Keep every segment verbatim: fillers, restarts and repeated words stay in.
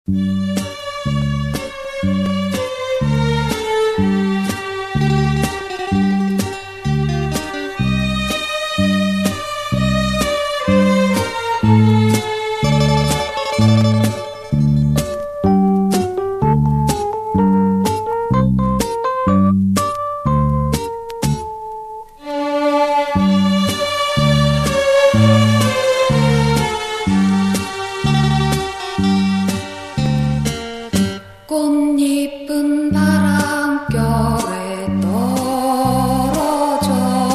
꽃잎은 바람결에 떨어져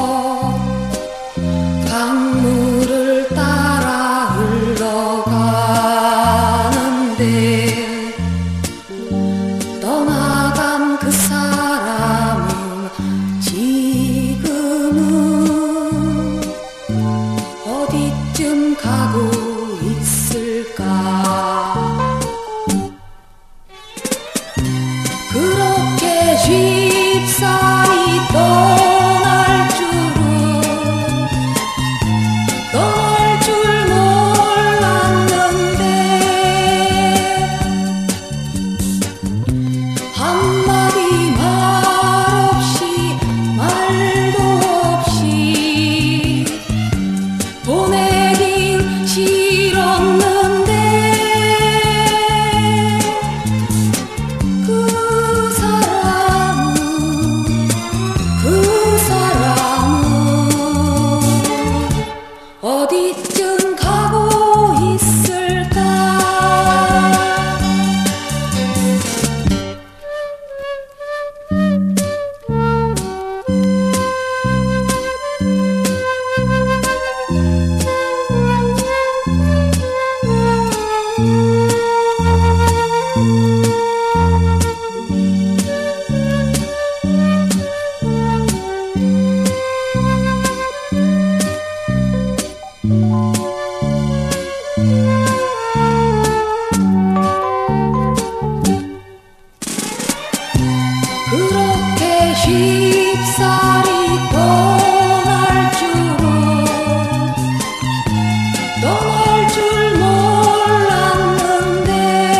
강물을 따라 흘러가는데 떠나간 그 사람은 지금은 어디쯤 가고 있을까. 그렇게 쉽사리 떠날 줄은 떠날 줄 몰랐는데 한마디 말 없이 말도 없이 보내긴 싫었는데 어디쯤 가고 있을까. 그렇게 쉽사리 떠날 줄은 떠날 줄 몰랐는데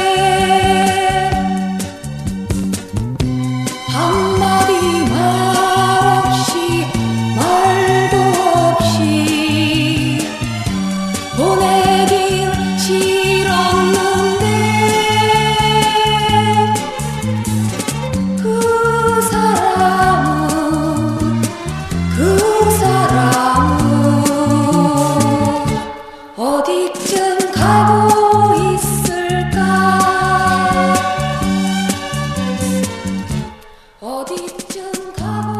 한마디 말 없이 말도 없이 보내긴 싫었는데 그 사람은 그 사람은 어디쯤 가고 있을까. 어디쯤 가고